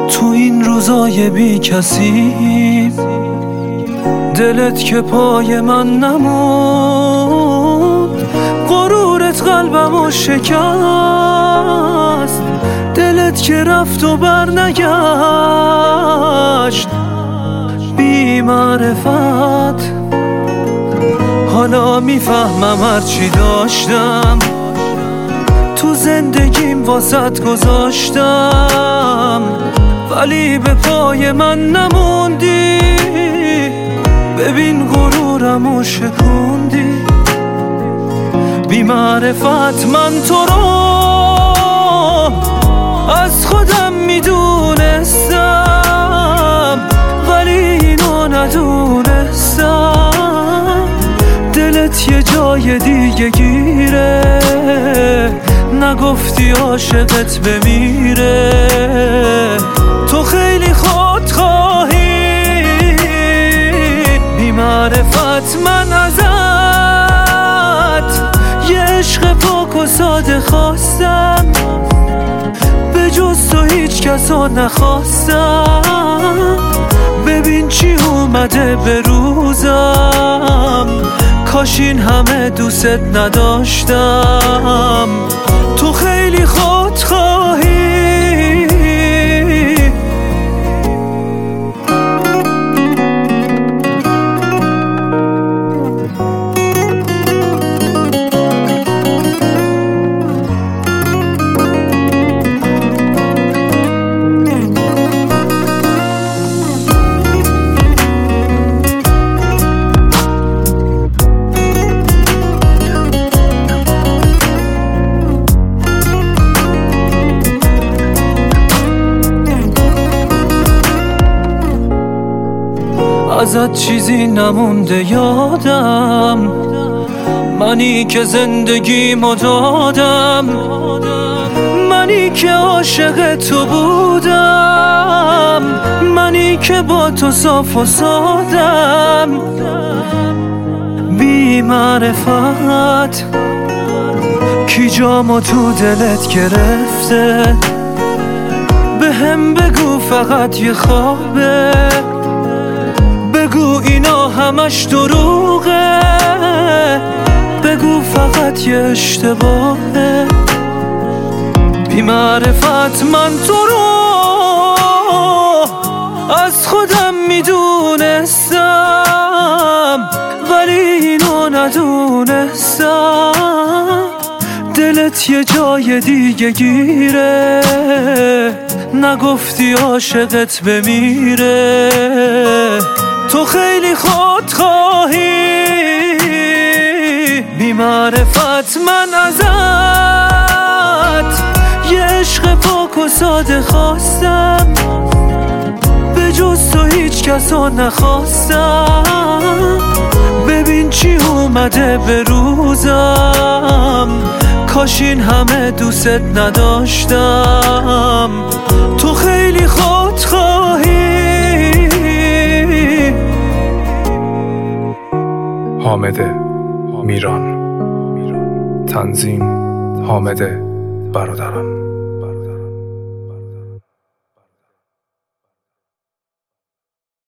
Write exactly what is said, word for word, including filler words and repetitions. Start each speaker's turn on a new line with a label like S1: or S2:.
S1: تو این روزای بی کسی دلت که پای من نموند، غرورت قلبمو شکست، دلت که رفت و بر نگشت. بی معرفت حالا میفهمم هرچی داشتم تو زندگیم واسط گذاشتم، ولی به پای من نموندی. ببین غرورمو شکوندی. بی معرفت من تو رو از خودم میدونستم، ولی اینو ندونستم. دلت یه جای دیگه گیره، نگفتی عاشقت بمیره. تو خیلی خودخواهی، بی معرفت من ازت یه عشق پاک و ساده خواستم، به جز تو هیچ کسا نخواستم. ببین چی اومده به روزم، کاش این همه دوست نداشتم. تو خیلی خودخواهی. ازت چیزی نمونده یادم، منی که زندگیمو دادم، منی که عاشق تو بودم، منی که با تو صاف و سادم. بی معرفت کی جامو تو دلت گرفته، به هم بگو فقط یه خوابه، بگو اینا همش دروغه، بگو فقط یه اشتباهه. بی معرفت من تو رو از خودم میدونستم، ولی اینو ندونستم. دلت یه جای دیگه گیره، نگفتی عاشقت بمیره. تو خیلی خودخواهی، بی معرفت من ازت یه عشق پاک و ساده خواستم، به جز تو هیچ کسا نخواستم. ببین چی اومده به روزم، کاش این همه دوست نداشتم. تو خیلی خودخواهی.
S2: حامد میران، تنظیم حامد برادران.